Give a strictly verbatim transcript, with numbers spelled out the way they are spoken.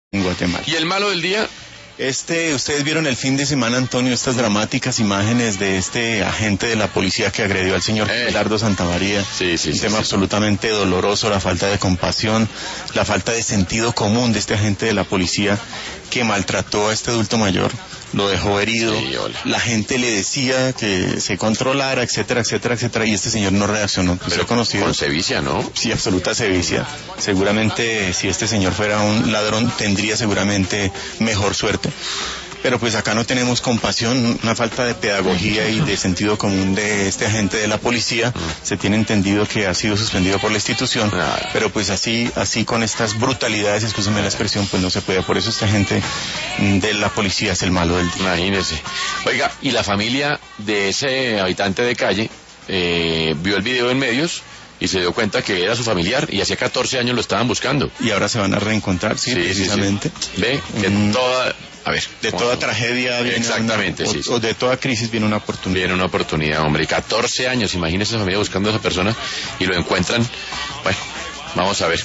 en Guatemala. ¿Y el malo del día? Este, ustedes vieron el fin de semana, Antonio, estas dramáticas imágenes de este agente de la policía que agredió al señor Eh. Gerardo Santamaría. Sí, sí, Un sí, tema sí. absolutamente doloroso, la falta de compasión, la falta de sentido común de este agente de la policía que maltrató a este adulto mayor, lo dejó herido. Sí, hola. La gente le decía que se controlara, etcétera, etcétera, etcétera, y este señor no reaccionó. ¿Usted Pero ha conocido? con sevicia, ¿no? Sí, absoluta sevicia. Seguramente si este señor fuera un ladrón tendría seguramente mejor suerte. Pero pues acá no tenemos compasión, una falta de pedagogía y de sentido común de este agente de la policía. Se tiene entendido que ha sido suspendido por la institución, pero pues así, así con estas brutalidades, excúsame la expresión, pues no se puede. Por eso este agente de la policía es el malo del día. Imagínese. Oiga, y la familia de ese habitante de calle eh, vio el video en medios y se dio cuenta que era su familiar y hacía catorce años lo estaban buscando. Y ahora se van a reencontrar, sí, Sí, sí, precisamente. sí. Ve que Mm. toda... A ver, De ¿cómo? toda tragedia viene Exactamente, una, sí, o, sí. o de toda crisis viene una oportunidad. Viene una oportunidad, hombre. catorce años, imagínese esa familia buscando a esa persona y lo encuentran. Bueno, vamos a ver.